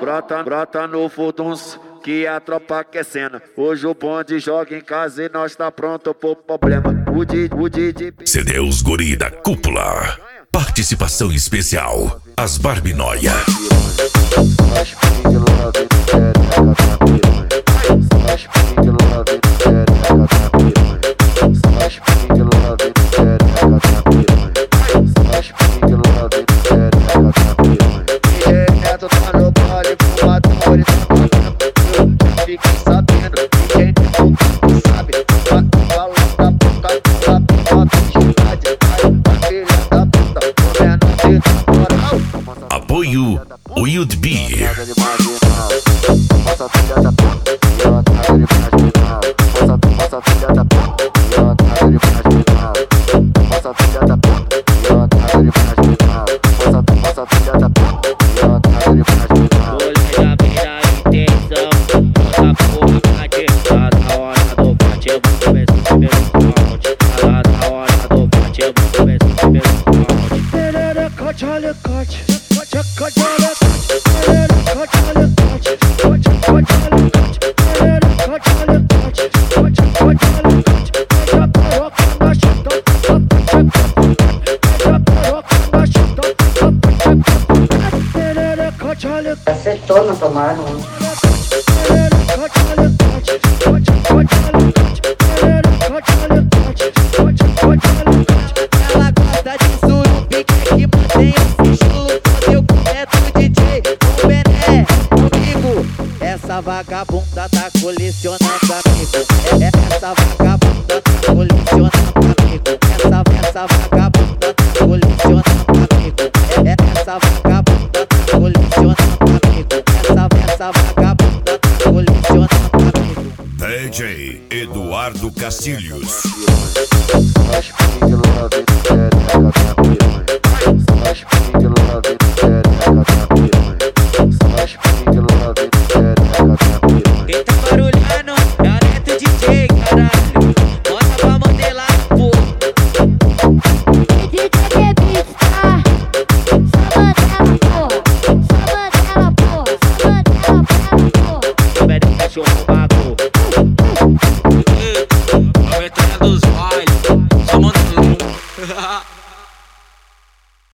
Brota no Fuduns, que a tropa aquecendo. Hoje o bonde joga em casa e nós tá pronto pro problema. O Didi CDs Guri da Cúpula. Participação especial, as Barbinóia. Fiquem sabendo, quem não sabe, fala da puta, filha da puta, comendo de moral. Apoio Wild Bee. Acertou, não tomaram. Ela gosta de surubi, que mantém esse estilo. Quando eu cometo DJ com Bené comigo. Essa vagabunda tá colecionando amigo. Essa vagabunda tá colecionando amigo. Essa vagabunda tá colecionando amigo. Essa vagabunda tá colecionando amigo. Essa vagabunda tá colecionando amigo. DJ Eduardo Castilhos. Quem tá barulhando é o Neto DJ, caralho. Bota pra modelar, pô. DJ que pista, só bandela, porra. Só bandela, porra. Só bandela, porra. Velho cachorro.